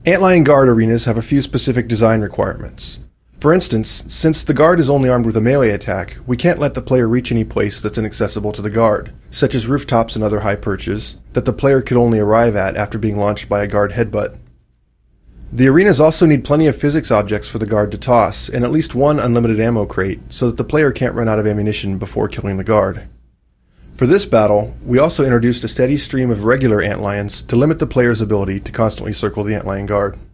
Antlion Guard arenas have a few specific design requirements. For instance, since the guard is only armed with a melee attack, we can't let the player reach any place that's inaccessible to the guard, such as rooftops and other high perches, that the player could only arrive at after being launched by a guard headbutt. The arenas also need plenty of physics objects for the guard to toss, and at least one unlimited ammo crate, so that the player can't run out of ammunition before killing the guard. For this battle, we also introduced a steady stream of regular antlions to limit the player's ability to constantly circle the antlion guard.